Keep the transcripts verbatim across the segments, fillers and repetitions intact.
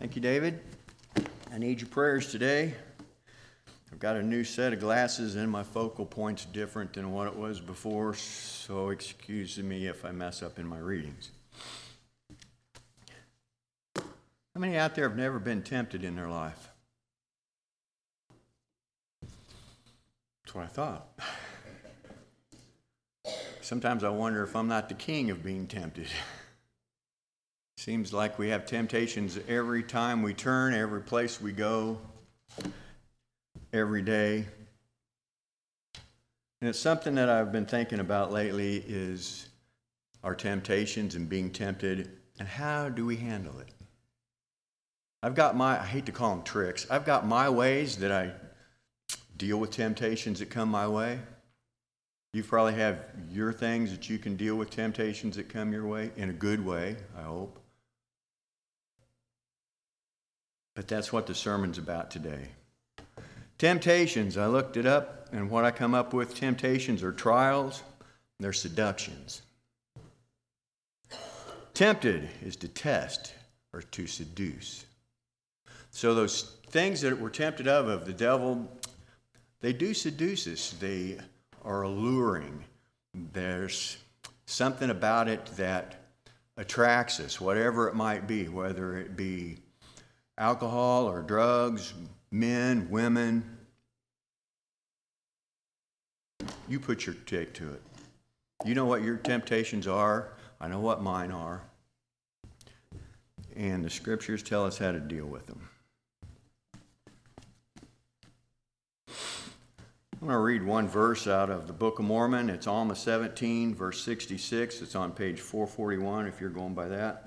Thank you, David. I need your prayers today. I've got a new set of glasses and my focal point's different than what it was before, so excuse me if I mess up in my readings. How many out there have never been tempted in their life? That's what I thought. Sometimes I wonder if I'm not the king of being tempted. Seems like we have temptations every time we turn, every place we go, every day. And it's something that I've been thinking about lately is our temptations and being tempted, and how do we handle it? I've got my, I hate to call them tricks, I've got my ways that I deal with temptations that come my way. You probably have your things that you can deal with temptations that come your way, in a good way, I hope. But that's what the sermon's about today. Temptations, I looked it up, and what I come up with, temptations are trials, they're seductions. Tempted is to test or to seduce. So those things that we're tempted of, of the devil, they do seduce us. They are alluring. There's something about it that attracts us, whatever it might be, whether it be alcohol or drugs, men, women. You put your take to it. You know what your temptations are. I know what mine are. And the scriptures tell us how to deal with them. I'm going to read one verse out of the Book of Mormon. It's Alma seventeen, verse sixty-six. It's on page four forty-one if you're going by that.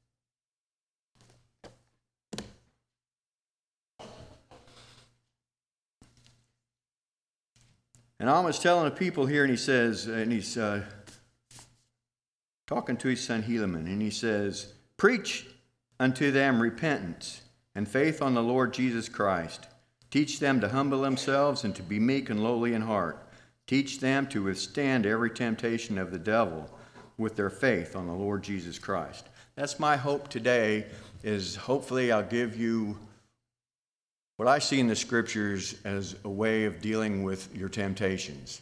And Alma's telling the people here, and he says, and he's uh, talking to his son Helaman, and he says, "Preach unto them repentance and faith on the Lord Jesus Christ. Teach them to humble themselves and to be meek and lowly in heart. Teach them to withstand every temptation of the devil with their faith on the Lord Jesus Christ." That's my hope today, is hopefully I'll give you what I see in the scriptures as a way of dealing with your temptations.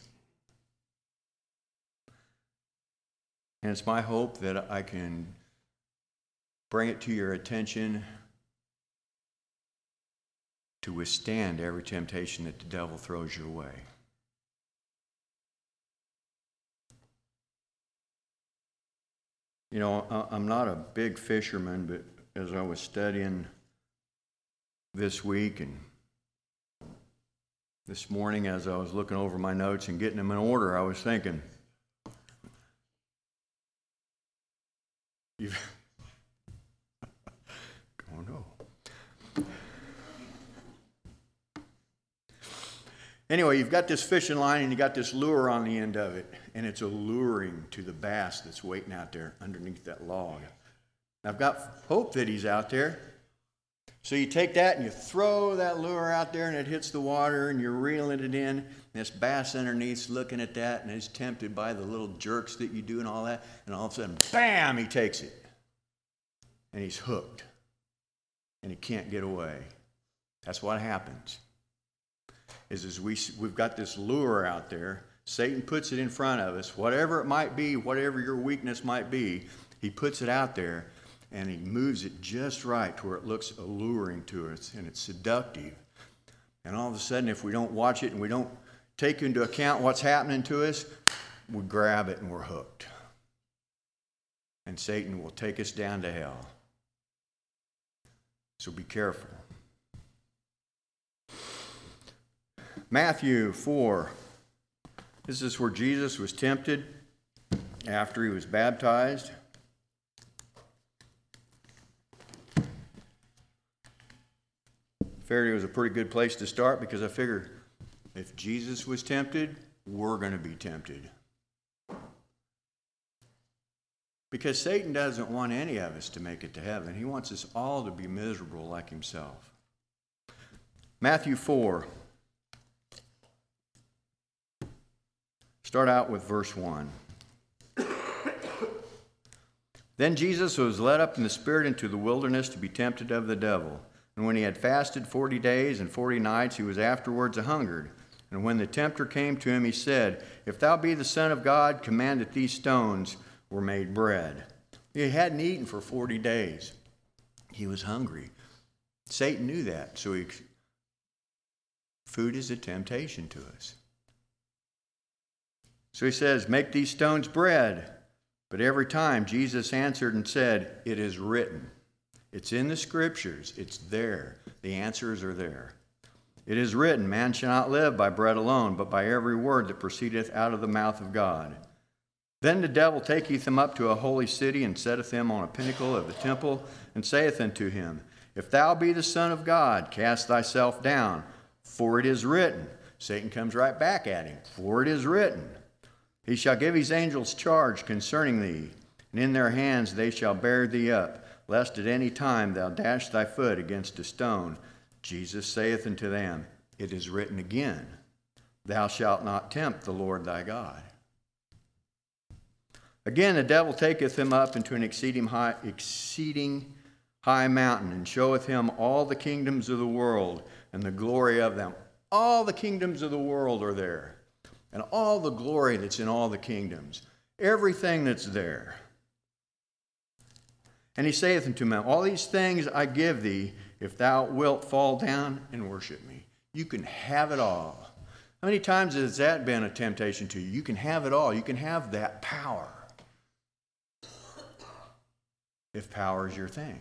And it's my hope that I can bring it to your attention to withstand every temptation that the devil throws your way. You know, I'm not a big fisherman, but as I was studying this week and this morning as I was looking over my notes and getting them in order, I was thinking, you've oh no. Anyway, you've got this fishing line and you got this lure on the end of it, and it's alluring to the bass that's waiting out there underneath that log. I've got hope that he's out there. So you take that and you throw that lure out there and it hits the water and you're reeling it in. And this bass underneath's looking at that and is tempted by the little jerks that you do and all that. And all of a sudden, bam, he takes it. And he's hooked. And he can't get away. That's what happens. Is, is we, we've got this lure out there. Satan puts it in front of us. Whatever it might be, whatever your weakness might be, he puts it out there. And he moves it just right to where it looks alluring to us and it's seductive. And all of a sudden, if we don't watch it and we don't take into account what's happening to us, we grab it and we're hooked. And Satan will take us down to hell. So be careful. Matthew four. This is where Jesus was tempted after he was baptized. Figured it was a pretty good place to start because I figured if Jesus was tempted, we're going to be tempted. Because Satan doesn't want any of us to make it to heaven. He wants us all to be miserable like himself. Matthew four. Start out with verse one. Then Jesus was led up in the Spirit into the wilderness to be tempted of the devil. And when he had fasted forty days and forty nights, he was afterwards a hungered. And when the tempter came to him, he said, If thou be the Son of God, command that these stones were made bread. He hadn't eaten for forty days. He was hungry. Satan knew that, so he, food is a temptation to us. So he says, Make these stones bread. But every time Jesus answered and said, It is written. It's in the Scriptures. It's there. The answers are there. It is written, Man shall not live by bread alone, but by every word that proceedeth out of the mouth of God. Then the devil taketh him up to a holy city, and setteth him on a pinnacle of the temple, and saith unto him, If thou be the Son of God, cast thyself down, for it is written. Satan comes right back at him. For it is written. He shall give his angels charge concerning thee, and in their hands they shall bear thee up, lest at any time thou dash thy foot against a stone. Jesus saith unto them, It is written again, Thou shalt not tempt the Lord thy God. Again, the devil taketh him up into an exceeding high, exceeding high mountain, and showeth him all the kingdoms of the world, and the glory of them. All the kingdoms of the world are there. And all the glory that's in all the kingdoms, everything that's there. And he saith unto him, All these things I give thee, if thou wilt fall down and worship me. You can have it all. How many times has that been a temptation to you? You can have it all. You can have that power. If power is your thing.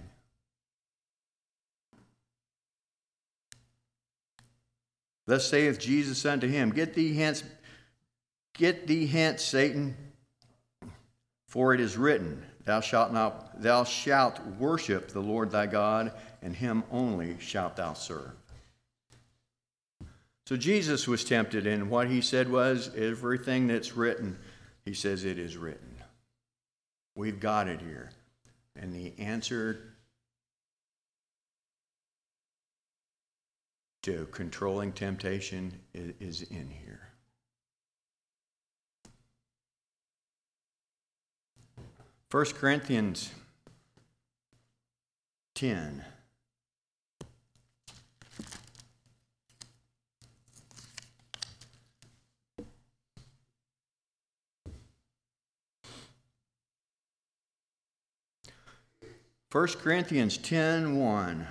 Thus saith Jesus unto him, Get thee hence, Get thee hence, Satan, for it is written, Thou shalt not, thou shalt worship the Lord thy God, and him only shalt thou serve. So Jesus was tempted, and what he said was, everything that's written, he says it is written. We've got it here. And the answer to controlling temptation is in here. First Corinthians ten. First Corinthians ten one.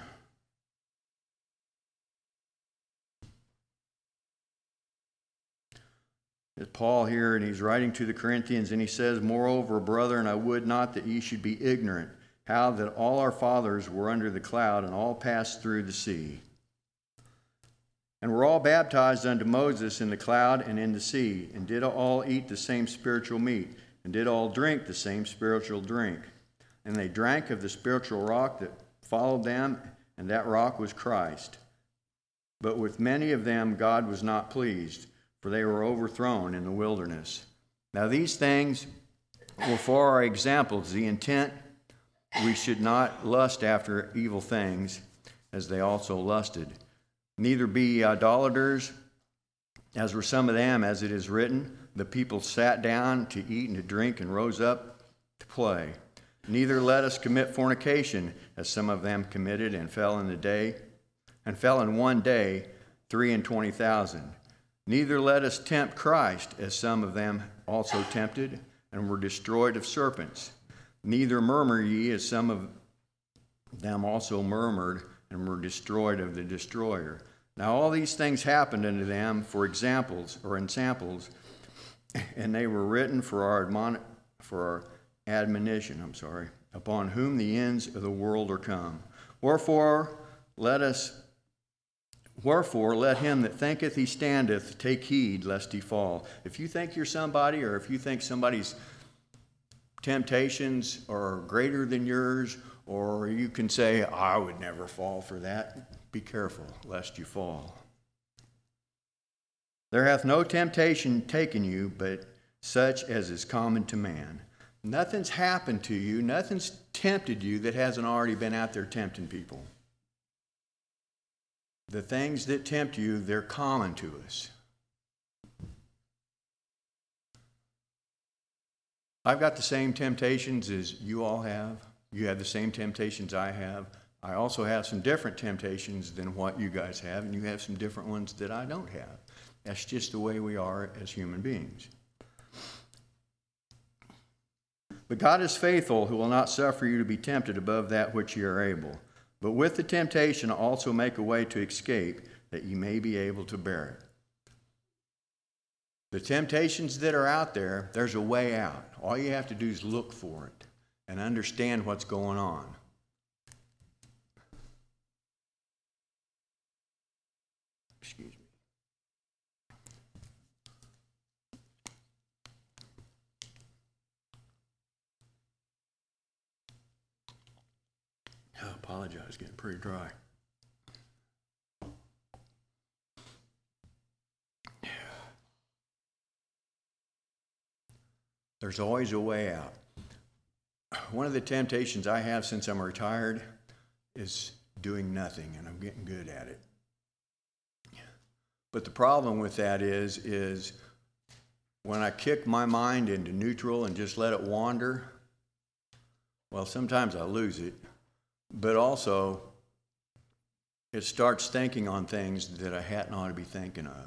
It's Paul here, and he's writing to the Corinthians, and he says, Moreover, brethren, I would not that ye should be ignorant, how that all our fathers were under the cloud, and all passed through the sea. And were all baptized unto Moses in the cloud and in the sea, and did all eat the same spiritual meat, and did all drink the same spiritual drink. And they drank of the spiritual rock that followed them, and that rock was Christ. But with many of them God was not pleased, for they were overthrown in the wilderness. Now these things were for our examples, the intent we should not lust after evil things, as they also lusted. Neither be ye idolaters, as were some of them, as it is written, the people sat down to eat and to drink, and rose up to play. Neither let us commit fornication, as some of them committed, and fell in the day, and fell in one day three and twenty thousand. Neither let us tempt Christ, as some of them also tempted, and were destroyed of serpents. Neither murmur ye, as some of them also murmured, and were destroyed of the destroyer. Now all these things happened unto them for examples, or in samples, and they were written for our admon- for our admonition, I'm sorry, upon whom the ends of the world are come. Wherefore let us Wherefore, let him that thinketh he standeth take heed lest he fall. If you think you're somebody, or if you think somebody's temptations are greater than yours, or you can say, I would never fall for that, be careful lest you fall. There hath no temptation taken you, but such as is common to man. Nothing's happened to you, nothing's tempted you that hasn't already been out there tempting people. The things that tempt you, they're common to us. I've got the same temptations as you all have. You have the same temptations I have. I also have some different temptations than what you guys have, and you have some different ones that I don't have. That's just the way we are as human beings. But God is faithful, who will not suffer you to be tempted above that which you are able, but with the temptation also make a way to escape, that you may be able to bear it. The temptations that are out there, there's a way out. All you have to do is look for it and understand what's going on. Excuse me. I apologize, it's getting pretty dry. There's always a way out. One of the temptations I have since I'm retired is doing nothing, and I'm getting good at it. But the problem with that is, is when I kick my mind into neutral and just let it wander, well, sometimes I lose it, but also it starts thinking on things that I hadn't ought to be thinking of.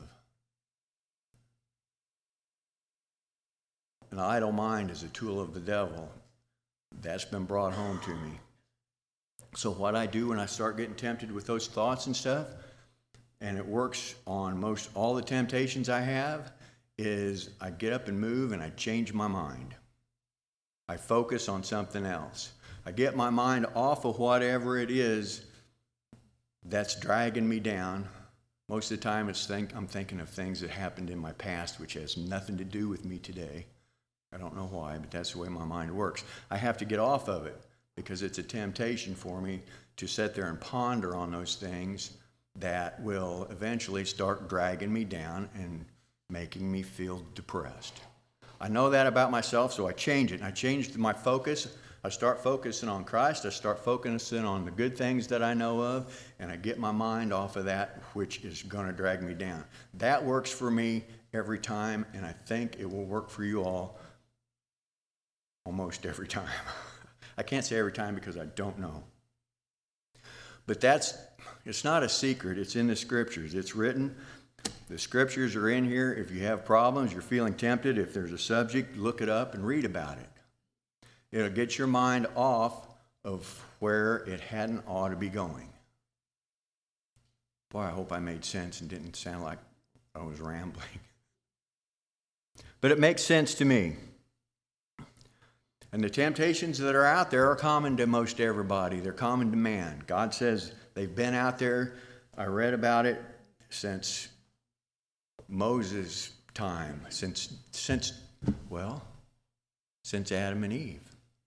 An idle mind is a tool of the devil. That's been brought home to me. So what I do when I start getting tempted with those thoughts and stuff, and it works on most all the temptations I have, is I get up and move and I change my mind. I focus on something else. I get my mind off of whatever it is that's dragging me down. Most of the time it's think, I'm thinking of things that happened in my past, which has nothing to do with me today. I don't know why, but that's the way my mind works. I have to get off of it because it's a temptation for me to sit there and ponder on those things that will eventually start dragging me down and making me feel depressed. I know that about myself, so I change it. I change my focus. I start focusing on Christ. I start focusing on the good things that I know of, and I get my mind off of that which is going to drag me down. That works for me every time, and I think it will work for you all almost every time. I can't say every time because I don't know. But that's, it's not a secret. It's in the scriptures. It's written. The scriptures are in here. If you have problems, you're feeling tempted, if there's a subject, look it up and read about it. It'll get your mind off of where it hadn't ought to be going. Boy, I hope I made sense and didn't sound like I was rambling. But it makes sense to me. And the temptations that are out there are common to most everybody. They're common to man. God says they've been out there. I read about it since Moses' time, since, since well, since Adam and Eve.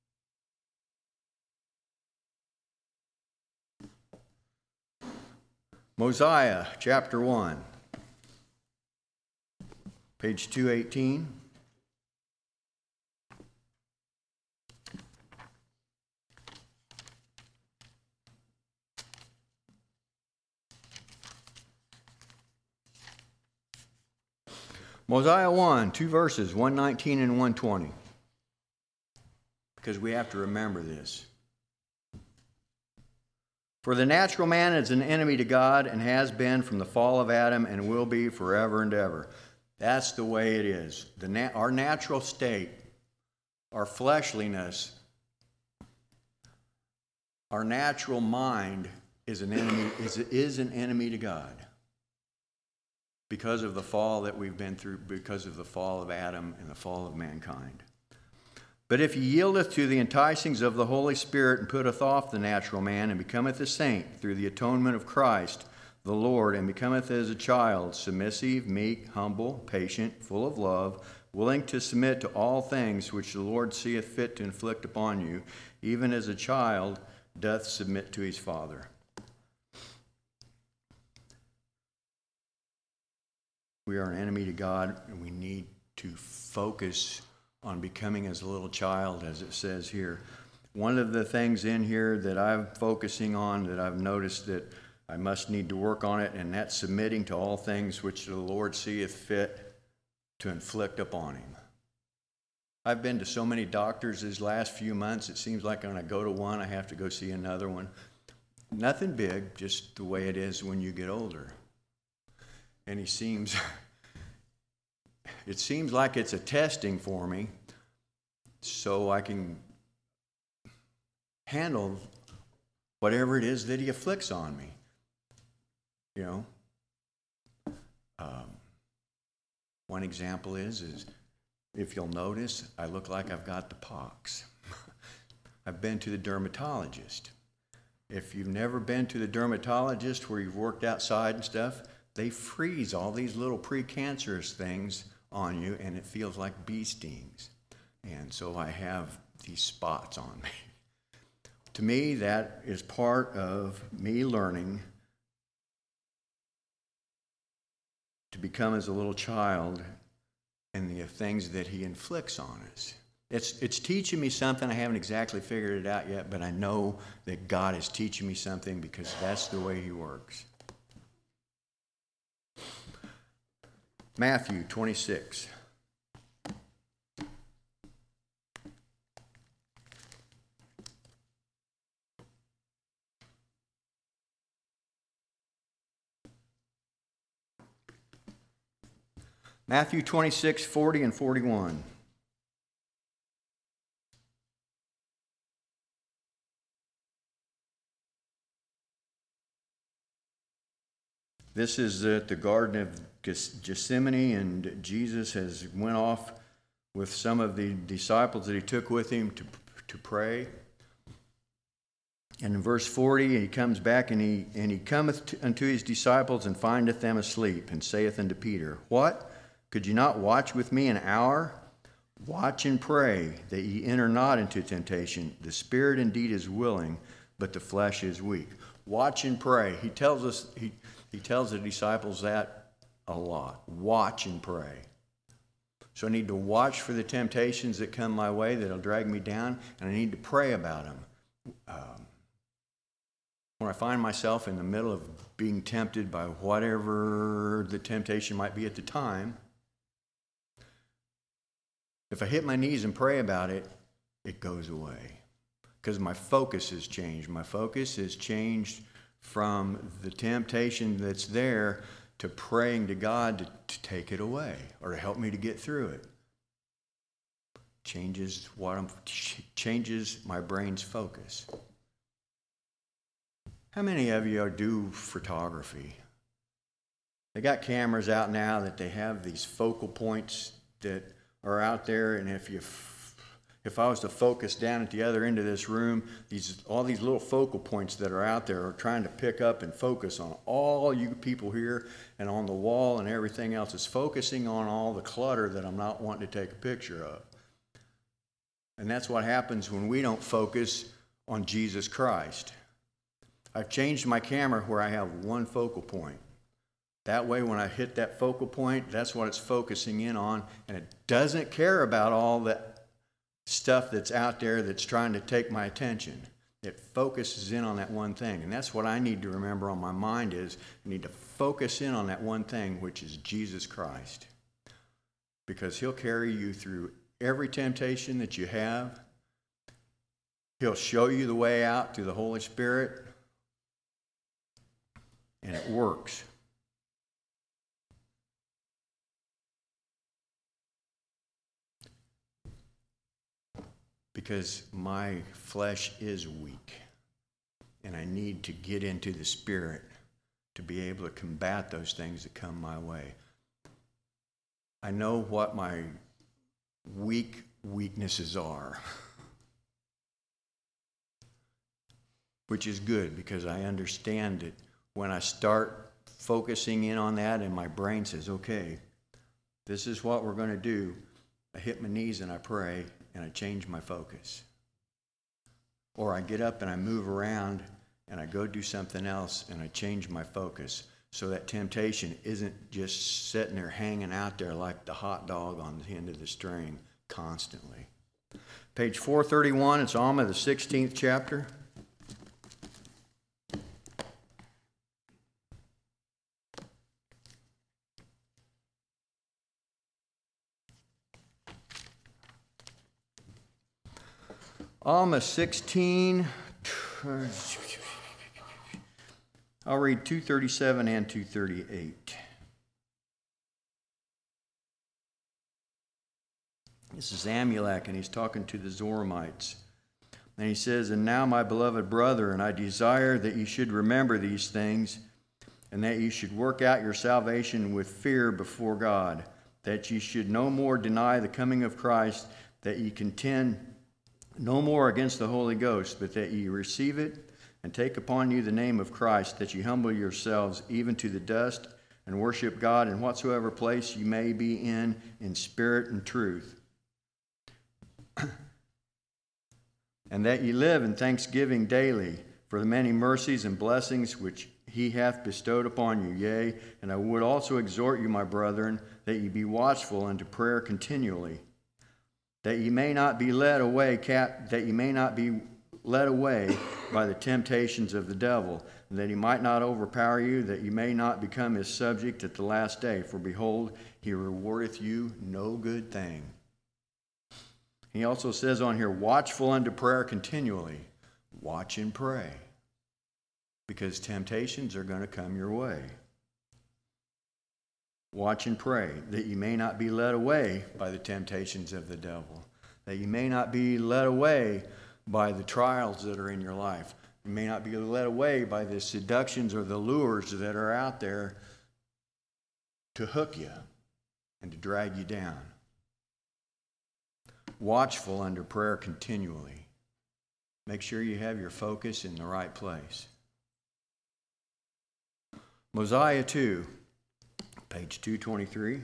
Mosiah, chapter one, page two eighteen. Mosiah one, two verses, one nineteen and one twenty. Because we have to remember this. For the natural man is an enemy to God and has been from the fall of Adam and will be forever and ever. That's the way it is. The na- our natural state, our fleshliness, our natural mind is an enemy, is, is an enemy to God. Because of the fall that we've been through, because of the fall of Adam and the fall of mankind. But if he yieldeth to the enticings of the Holy Spirit and putteth off the natural man and becometh a saint through the atonement of Christ the Lord, and becometh as a child, submissive, meek, humble, patient, full of love, willing to submit to all things which the Lord seeth fit to inflict upon you, even as a child doth submit to his father. We are an enemy to God, and we need to focus on becoming as a little child, as it says here. One of the things in here that I'm focusing on, that I've noticed that I must need to work on it, and that's submitting to all things which the Lord seeth fit to inflict upon him. I've been to so many doctors these last few months, it seems like when I go to one, I have to go see another one. Nothing big, just the way it is when you get older. And he seems, it seems like it's a testing for me so I can handle whatever it is that he afflicts on me. You know? Um, one example is, is if you'll notice, I look like I've got the pox. I've been to the dermatologist. If you've never been to the dermatologist where you've worked outside and stuff, they freeze all these little precancerous things on you, and it feels like bee stings. And so I have these spots on me. To me, that is part of me learning to become as a little child and the things that he inflicts on us. It's, it's teaching me something. I haven't exactly figured it out yet, but I know that God is teaching me something because that's the way he works. Matthew twenty-six. Matthew twenty-six, forty and forty-one. This is at the Garden of Gethsemane, and Jesus has went off with some of the disciples that he took with him to, to pray. And in verse forty, he comes back, and he, and he cometh to, unto his disciples, and findeth them asleep, and saith unto Peter, What? Could you not watch with me an hour? Watch and pray, that ye enter not into temptation. The spirit indeed is willing, but the flesh is weak. Watch and pray. He tells us, he, he tells the disciples that a lot. Watch and pray. So I need to watch for the temptations that come my way that'll drag me down, and I need to pray about them. Um, when I find myself in the middle of being tempted by whatever the temptation might be at the time, if I hit my knees and pray about it, it goes away. Because my focus has changed. My focus has changed from the temptation that's there to praying to God to, to take it away or to help me to get through it. Changes what I'm changes my brain's focus. How many of you do photography? They got cameras out now that they have these focal points that are out there, and if you if I was to focus down at the other end of this room, these all these little focal points that are out there are trying to pick up and focus on all you people here and on the wall and everything else. It's focusing on all the clutter that I'm not wanting to take a picture of. And that's what happens when we don't focus on Jesus Christ. I've changed my camera where I have one focal point. That way, when I hit that focal point, that's what it's focusing in on, and it doesn't care about all that stuff that's out there that's trying to take my attention. It focuses in on that one thing, and that's what I need to remember on my mind is I need to focus in on that one thing, which is Jesus Christ, because he'll carry you through every temptation that you have. He'll show you the way out through the Holy Spirit, and it works. Because my flesh is weak, and I need to get into the Spirit to be able to combat those things that come my way. I know what my weak weaknesses are, which is good because I understand it. When I start focusing in on that and my brain says, okay, this is what we're going to do, I hit my knees and I pray and I change my focus. Or I get up and I move around and I go do something else and I change my focus so that temptation isn't just sitting there hanging out there like the hot dog on the end of the string constantly. Page four thirty-one, it's Alma, the sixteenth chapter. Alma sixteen. I'll read two thirty-seven and two thirty-eight. This is Amulek, and he's talking to the Zoramites. And he says, "And now, my beloved brother, and I desire that you should remember these things, and that you should work out your salvation with fear before God, that you should no more deny the coming of Christ, that ye contend no more against the Holy Ghost, but that ye receive it, and take upon you the name of Christ, that ye humble yourselves even to the dust, and worship God in whatsoever place you may be in, in spirit and truth. And that ye live in thanksgiving daily for the many mercies and blessings which he hath bestowed upon you. Yea, and I would also exhort you, my brethren, that ye be watchful unto prayer continually, that ye may not be led away, cap- that ye may not be led away by the temptations of the devil, and that he might not overpower you, that ye may not become his subject at the last day. For behold, he rewardeth you no good thing." He also says on here, watchful unto prayer continually. Watch and pray, because temptations are going to come your way. Watch and pray, that you may not be led away by the temptations of the devil, that you may not be led away by the trials that are in your life. You may not be led away by the seductions or the lures that are out there to hook you and to drag you down. Watchful under prayer continually. Make sure you have your focus in the right place. Mosiah two, page two twenty-three.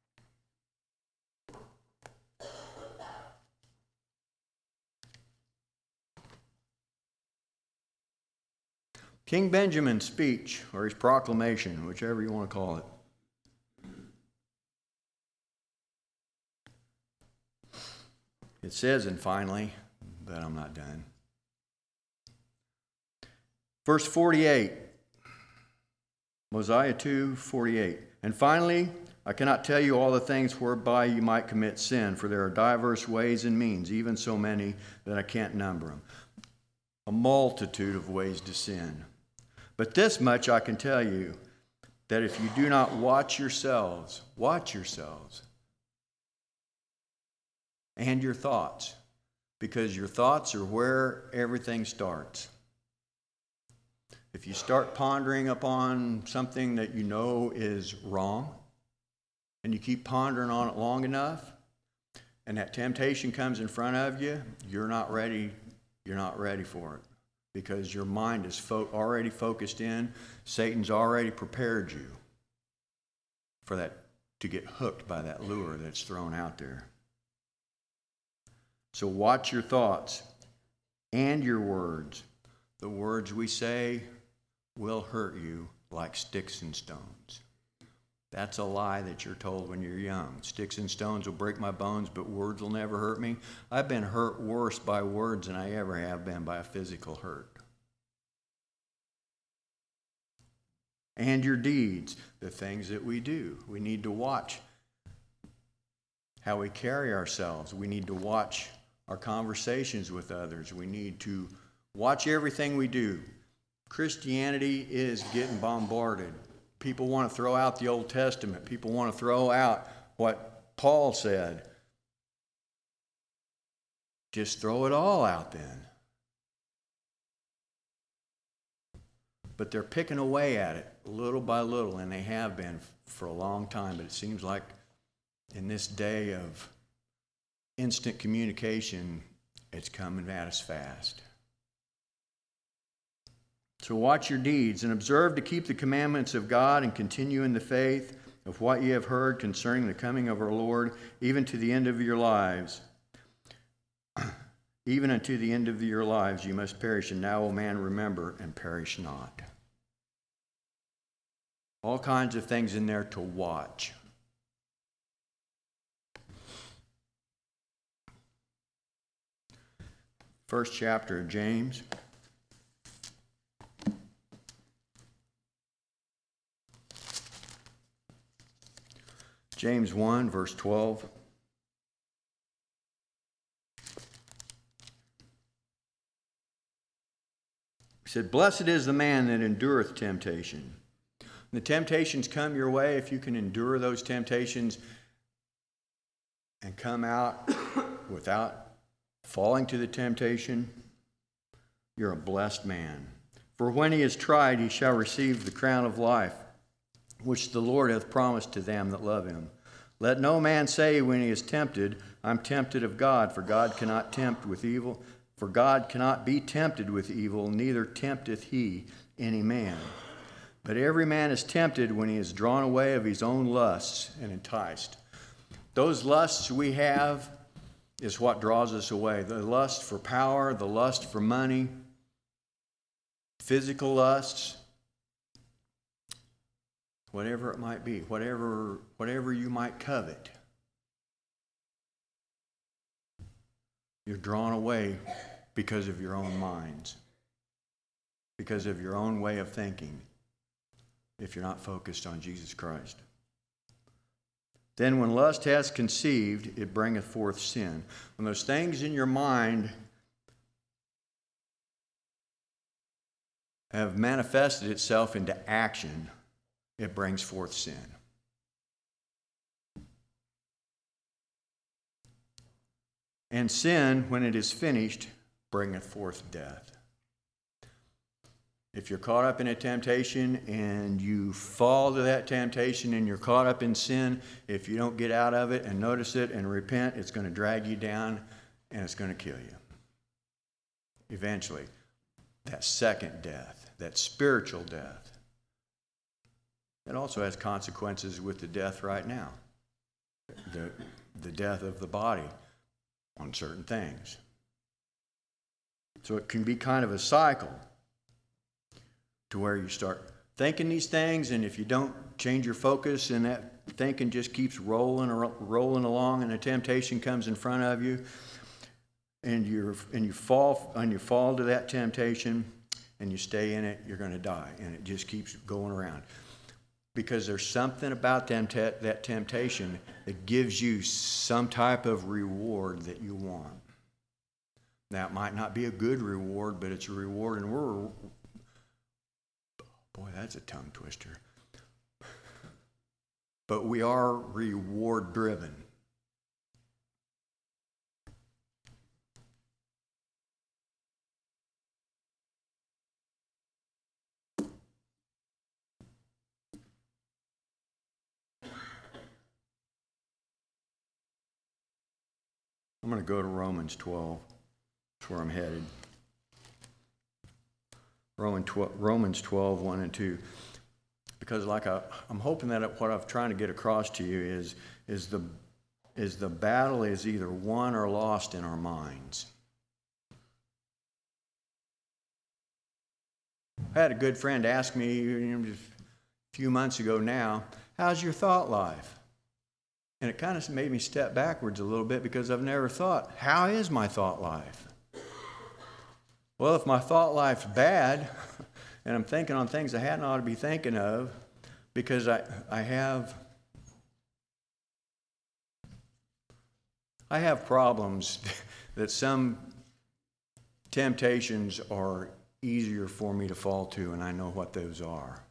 King Benjamin's speech, or his proclamation, whichever you want to call it. It says, and finally, but I'm not done. Verse forty-eight, Mosiah two forty-eight. And finally, I cannot tell you all the things whereby you might commit sin, for there are diverse ways and means, even so many that I can't number them. A multitude of ways to sin. But this much I can tell you, that if you do not watch yourselves, watch yourselves, and your thoughts, because your thoughts are where everything starts. If you start pondering upon something that you know is wrong, and you keep pondering on it long enough, and that temptation comes in front of you, you're not ready, you're not ready for it, because your mind is fo- already focused in. Satan's already prepared you for that, to get hooked by that lure that's thrown out there. So watch your thoughts and your words. The words we say will hurt you like sticks and stones. That's a lie that you're told when you're young. Sticks and stones will break my bones, but words will never hurt me. I've been hurt worse by words than I ever have been by a physical hurt. And your deeds, the things that we do. We need to watch how we carry ourselves. We need to watch our conversations with others. We need to watch everything we do. Christianity is getting bombarded. People want to throw out the Old Testament. People want to throw out what Paul said. Just throw it all out then. But they're picking away at it little by little, and they have been for a long time. But it seems like in this day of instant communication, it's coming at us fast. So watch your deeds and observe to keep the commandments of God and continue in the faith of what ye have heard concerning the coming of our Lord, even to the end of your lives. Even unto the end of your lives you must perish, and now, O man, remember and perish not. All kinds of things in there to watch. First chapter of James. James one, verse twelve. He said, "Blessed is the man that endureth temptation." When the temptations come your way, if you can endure those temptations and come out without falling to the temptation, you're a blessed man. For when he is tried, he shall receive the crown of life, which the Lord hath promised to them that love him. Let no man say when he is tempted, I'm tempted of God, for God cannot tempt with evil. For God cannot be tempted with evil, neither tempteth he any man. But every man is tempted when he is drawn away of his own lusts and enticed. Those lusts we have is what draws us away. The lust for power, the lust for money, physical lusts, whatever it might be, whatever, whatever you might covet. You're drawn away because of your own minds, because of your own way of thinking, if you're not focused on Jesus Christ. Then when lust has conceived, it bringeth forth sin. When those things in your mind have manifested itself into action, it brings forth sin. And sin, when it is finished, bringeth forth death. If you're caught up in a temptation and you fall to that temptation and you're caught up in sin, if you don't get out of it and notice it and repent, it's going to drag you down and it's going to kill you. Eventually, that second death, that spiritual death, it also has consequences with the death right now, the, the death of the body on certain things. So it can be kind of a cycle to where you start thinking these things, and if you don't change your focus and that thinking just keeps rolling rolling along and a temptation comes in front of you and you and you fall and you fall to that temptation and you stay in it, you're going to die, and it just keeps going around. Because there's something about them te- that temptation that gives you some type of reward that you want. Now, it might not be a good reward, but it's a reward, and we're... Boy, that's a tongue twister. But we are reward-driven. I'm going to go to Romans twelve. That's where I'm headed. Romans twelve, one and two. Because like I, I'm hoping that what I'm trying to get across to you is, is, the, is the battle is either won or lost in our minds. I had a good friend ask me you know, just a few months ago now, how's your thought life? And it kind of made me step backwards a little bit because I've never thought, how is my thought life? Well, if my thought life's bad, and I'm thinking on things I hadn't ought to be thinking of, because I, I have I have problems that some temptations are easier for me to fall to, and I know what those are.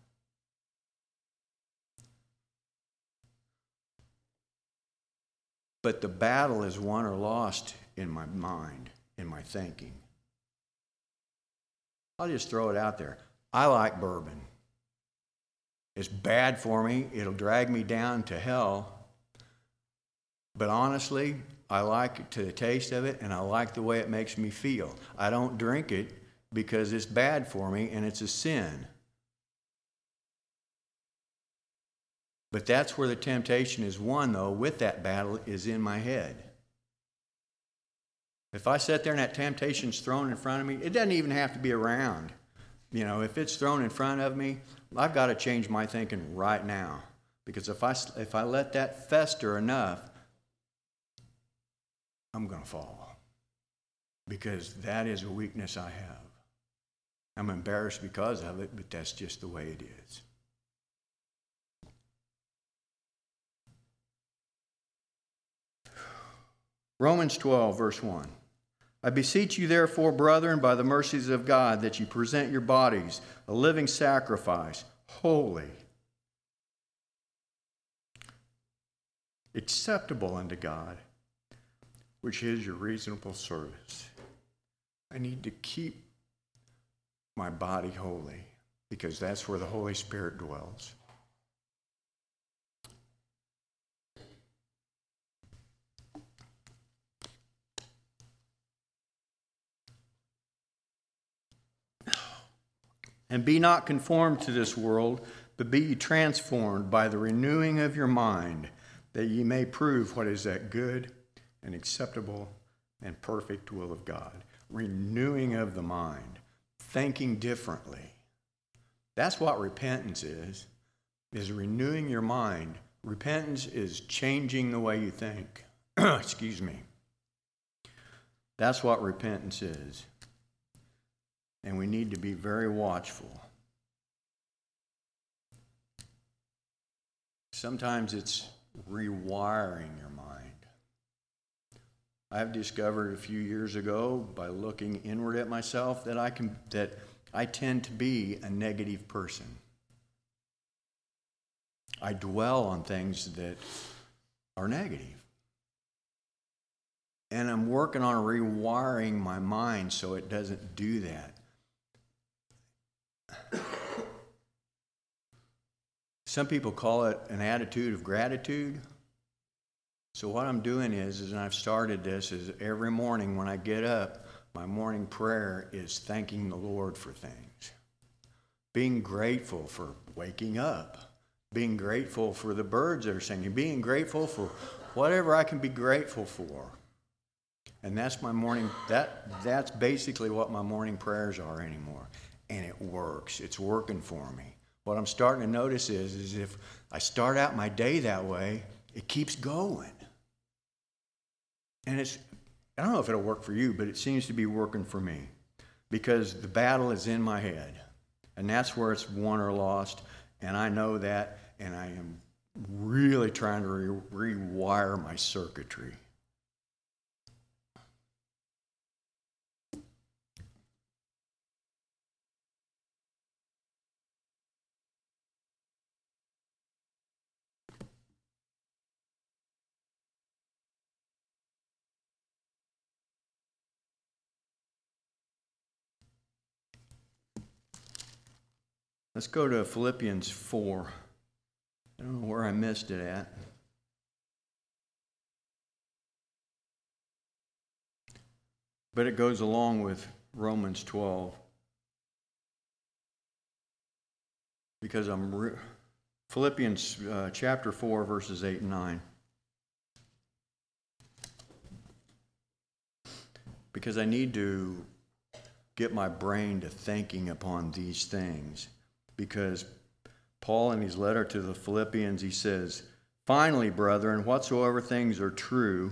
But the battle is won or lost in my mind, in my thinking. I'll just throw it out there. I like bourbon. It's bad for me. It'll drag me down to hell. But honestly, I like the taste of it, and I like the way it makes me feel. I don't drink it because it's bad for me and it's a sin. But that's where the temptation is won, though, with that battle, is in my head. If I sit there and that temptation's thrown in front of me, it doesn't even have to be around. You know, if it's thrown in front of me, I've got to change my thinking right now. Because if I, if I let that fester enough, I'm going to fall. Because that is a weakness I have. I'm embarrassed because of it, but that's just the way it is. Romans twelve, verse one. I beseech you, therefore, brethren, by the mercies of God, that you present your bodies a living sacrifice, holy, acceptable unto God, which is your reasonable service. I need to keep my body holy because that's where the Holy Spirit dwells. And be not conformed to this world, but be ye transformed by the renewing of your mind, that ye may prove what is that good and acceptable and perfect will of God. Renewing of the mind, thinking differently. That's what repentance is, is renewing your mind. Repentance is changing the way you think. Excuse me. That's what repentance is. And we need to be very watchful. Sometimes it's rewiring your mind. I've discovered a few years ago by looking inward at myself that I can that I tend to be a negative person. I dwell on things that are negative. And I'm working on rewiring my mind so it doesn't do that. Some people call it an attitude of gratitude. So what I'm doing is, is and I've started this, is every morning when I get up, my morning prayer is thanking the Lord for things. Being grateful for waking up. Being grateful for the birds that are singing. Being grateful for whatever I can be grateful for. And that's my morning, that that's basically what my morning prayers are anymore. And it works. It's working for me. What I'm starting to notice is, is if I start out my day that way, it keeps going. And it's, I don't know if it'll work for you, but it seems to be working for me. Because the battle is in my head. And that's where it's won or lost. And I know that, and I am really trying to re- rewire my circuitry. Let's go to Philippians four. I don't know where I missed it at. But it goes along with Romans twelve. Because I'm re- Philippians uh, chapter four, verses eight and nine. Because I need to get my brain to thinking upon these things. Because Paul, in his letter to the Philippians, he says, finally, brethren, whatsoever things are true,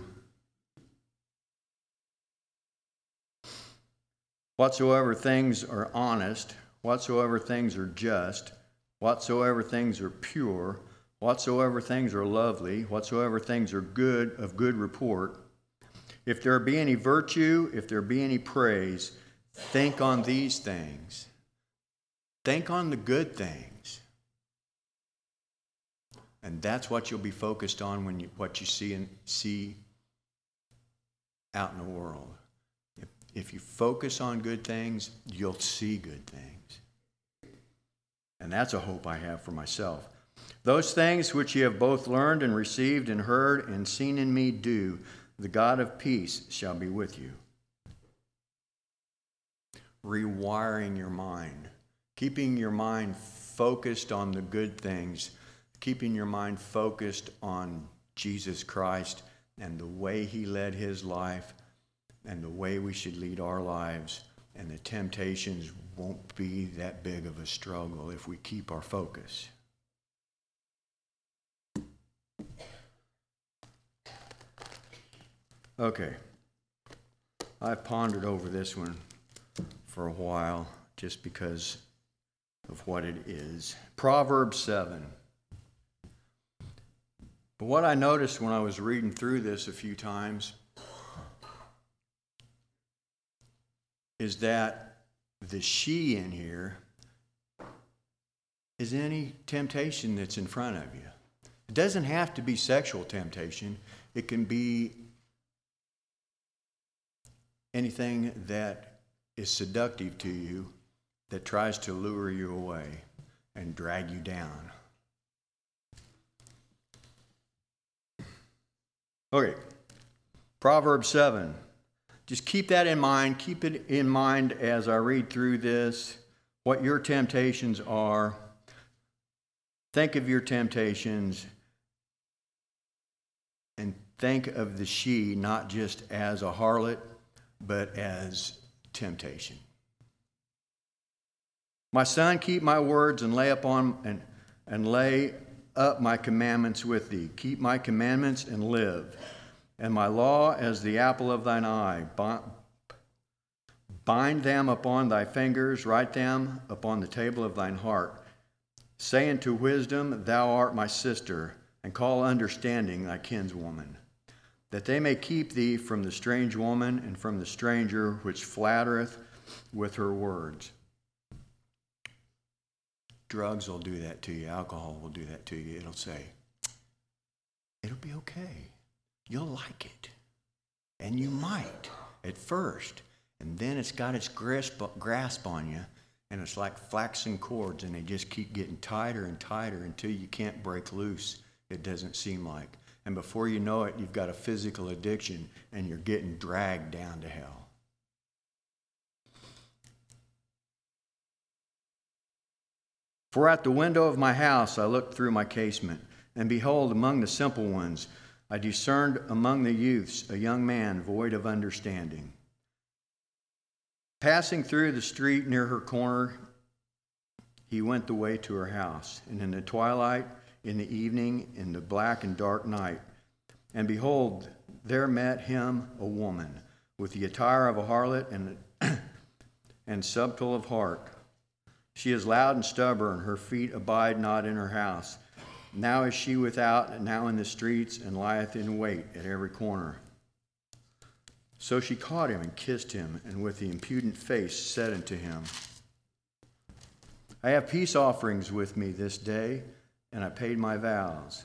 whatsoever things are honest, whatsoever things are just, whatsoever things are pure, whatsoever things are lovely, whatsoever things are good, of good report, if there be any virtue, if there be any praise, think on these things. Think on the good things. And that's what you'll be focused on when you what you see and see out in the world. If, if you focus on good things, you'll see good things. And that's a hope I have for myself. Those things which ye have both learned and received and heard and seen in me do, the God of peace shall be with you. Rewiring your mind. Keeping your mind focused on the good things. Keeping your mind focused on Jesus Christ and the way he led his life and the way we should lead our lives. And the temptations won't be that big of a struggle if we keep our focus. Okay. I've pondered over this one for a while just because of what it is. Proverbs seven. But what I noticed when I was reading through this a few times is that the she in here is any temptation that's in front of you. It doesn't have to be sexual temptation. It can be anything that is seductive to you that tries to lure you away and drag you down. Okay, Proverbs seven. Just keep that in mind. Keep it in mind as I read through this, what your temptations are. Think of your temptations and think of the she not just as a harlot, but as temptation. My son, keep my words and lay upon and, and lay up my commandments with thee. Keep my commandments and live. And my law as the apple of thine eye. Bind them upon thy fingers, write them upon the table of thine heart. Say unto wisdom, thou art my sister, and call understanding thy kinswoman, that they may keep thee from the strange woman and from the stranger which flattereth with her words. Drugs will do that to you. Alcohol will do that to you. It'll say, it'll be okay. You'll like it. And you might at first. And then it's got its grasp, grasp on you. And it's like flaxen cords. And they just keep getting tighter and tighter until you can't break loose. It doesn't seem like. And before you know it, you've got a physical addiction. And you're getting dragged down to hell. For at the window of my house I looked through my casement. And behold, among the simple ones, I discerned among the youths a young man void of understanding. Passing through the street near her corner, he went the way to her house. And in the twilight, in the evening, in the black and dark night, and behold, there met him a woman with the attire of a harlot and, and subtle of heart. She is loud and stubborn, her feet abide not in her house. Now is she without, and now in the streets, and lieth in wait at every corner. So she caught him and kissed him, and with the impudent face said unto him, I have peace offerings with me this day, and I paid my vows.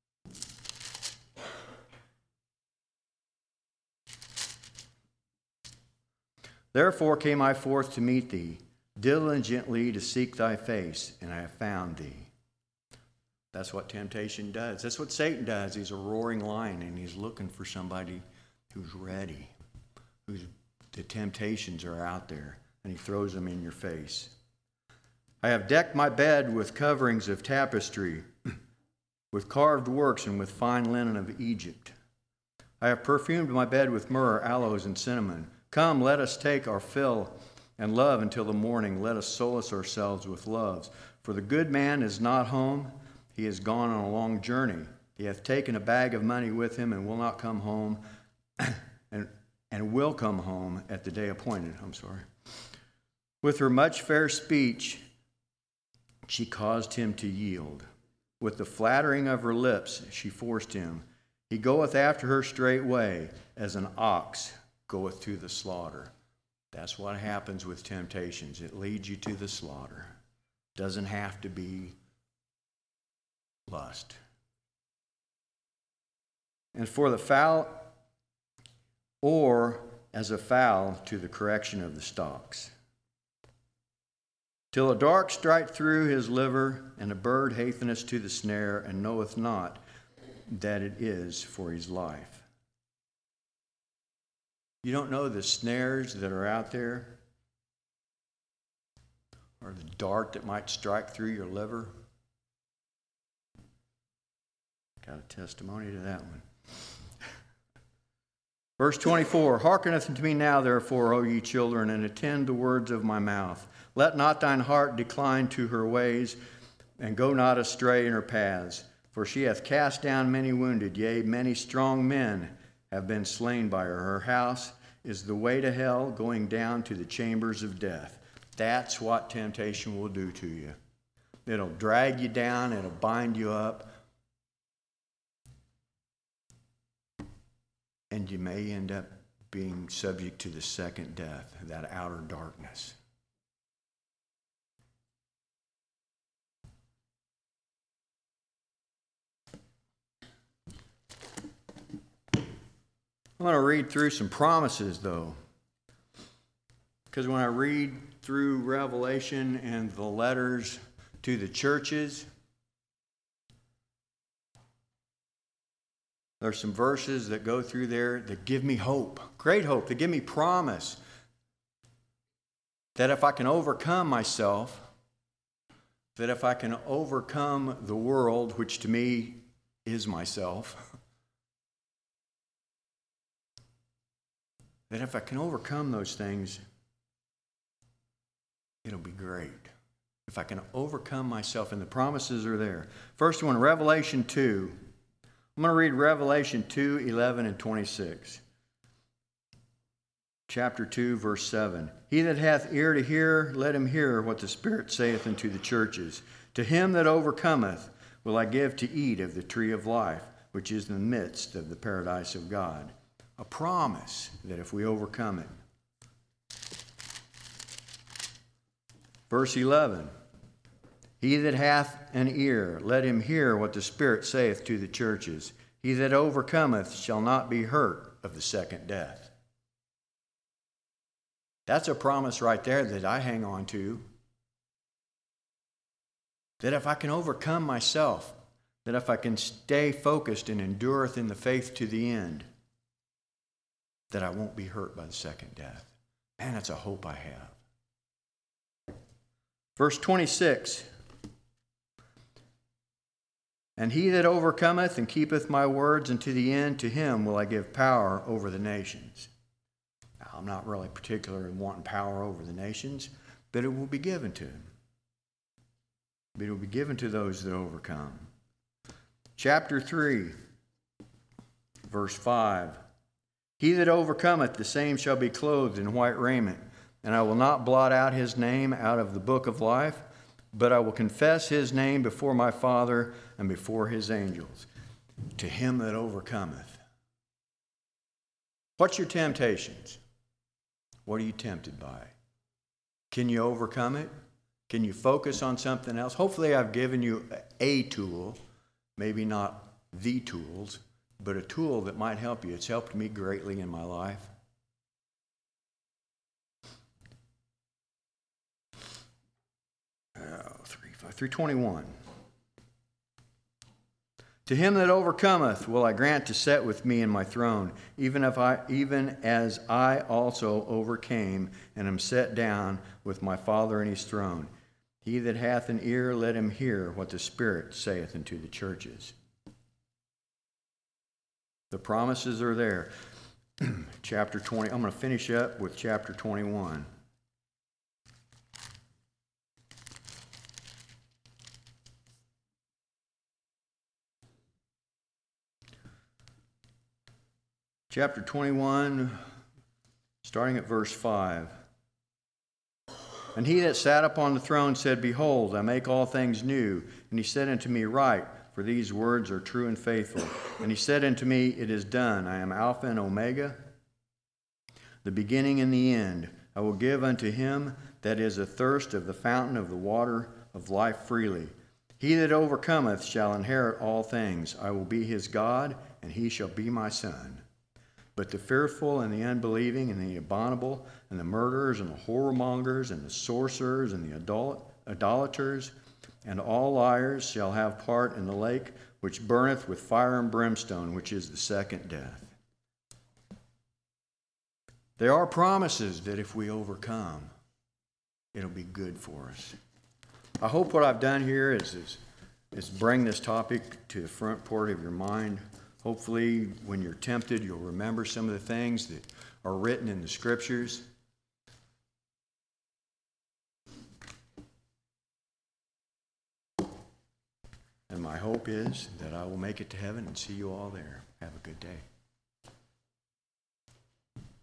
Therefore came I forth to meet thee, diligently to seek thy face, and I have found thee. That's what temptation does. That's what Satan does. He's a roaring lion, and he's looking for somebody who's ready, who's the temptations are out there, and he throws them in your face. I have decked my bed with coverings of tapestry, with carved works, and with fine linen of Egypt. I have perfumed my bed with myrrh, aloes, and cinnamon. Come, let us take our fill and love until the morning. Let us solace ourselves with loves. For the good man is not home. He is gone on a long journey. He hath taken a bag of money with him and will not come home, and, and will come home at the day appointed. I'm sorry. With her much fair speech, she caused him to yield. With the flattering of her lips, she forced him. He goeth after her straightway, as an ox goeth to the slaughter. That's what happens with temptations. It leads you to the slaughter. Doesn't have to be lust. And for the fowl, or as a fowl to the correction of the stalks. Till a dark strike through his liver, and a bird hasteneth to the snare, and knoweth not that it is for his life. You don't know the snares that are out there, or the dart that might strike through your liver. Got a testimony to that one. Verse twenty-four, Hearkeneth unto me now, therefore, O ye children, and attend the words of my mouth. Let not thine heart decline to her ways, and go not astray in her paths. For she hath cast down many wounded, yea, many strong men have been slain by her. Her house is the way to hell, going down to the chambers of death. That's what temptation will do to you. It'll drag you down, it'll bind you up, and you may end up being subject to the second death, that outer darkness. I'm going to read through some promises, though, because when I read through Revelation and the letters to the churches, there's some verses that go through there that give me hope, great hope. They give me promise that if I can overcome myself, that if I can overcome the world, which to me is myself, that if I can overcome those things, it'll be great. If I can overcome myself, and the promises are there. First one, Revelation two. I'm going to read Revelation two, eleven, and twenty-six. Chapter two, verse seven. He that hath ear to hear, let him hear what the Spirit saith unto the churches. To him that overcometh will I give to eat of the tree of life, which is in the midst of the paradise of God. A promise that if we overcome it. Verse eleven. He that hath an ear, let him hear what the Spirit saith to the churches. He that overcometh shall not be hurt of the second death. That's a promise right there that I hang on to. That if I can overcome myself, that if I can stay focused and endureth in the faith to the end, that I won't be hurt by the second death. Man, that's a hope I have. Verse twenty-six. And he that overcometh and keepeth my words unto the end, to him will I give power over the nations. Now, I'm not really particular in wanting power over the nations, but it will be given to him. But it will be given to those that overcome. Chapter three, verse five. He that overcometh, the same shall be clothed in white raiment, and I will not blot out his name out of the book of life, but I will confess his name before my Father and before his angels. To him that overcometh. What's your temptations? What are you tempted by? Can you overcome it? Can you focus on something else? Hopefully I've given you a tool, maybe not the tools, but a tool that might help you. It's helped me greatly in my life. Oh, three, five, three twenty-one. To him that overcometh will I grant to sit with me in my throne, even if I, even as I also overcame and am set down with my Father in his throne. He that hath an ear, let him hear what the Spirit saith unto the churches. The promises are there. Chapter twenty. I'm going to finish up with chapter twenty-one. Chapter twenty-one, starting at verse five. And he that sat upon the throne said, Behold, I make all things new. And he said unto me, Write, for these words are true and faithful. And he said unto me, It is done. I am Alpha and Omega, the beginning and the end. I will give unto him that is athirst of the fountain of the water of life freely. He that overcometh shall inherit all things. I will be his God, and he shall be my son. But the fearful and the unbelieving and the abominable and the murderers and the whoremongers and the sorcerers and the idol- idolaters and all liars shall have part in the lake which burneth with fire and brimstone, which is the second death. There are promises that if we overcome, it'll be good for us. I hope what I've done here is, is, is bring this topic to the front part of your mind. Hopefully, when you're tempted, you'll remember some of the things that are written in the Scriptures. And my hope is that I will make it to heaven and see you all there. Have a good day.